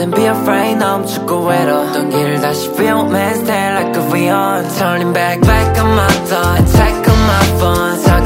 then be afraid 너무 춥고 외로워 어떤 길을 다시 real man stay like a Leon Turning back on my thoughts, check on my phone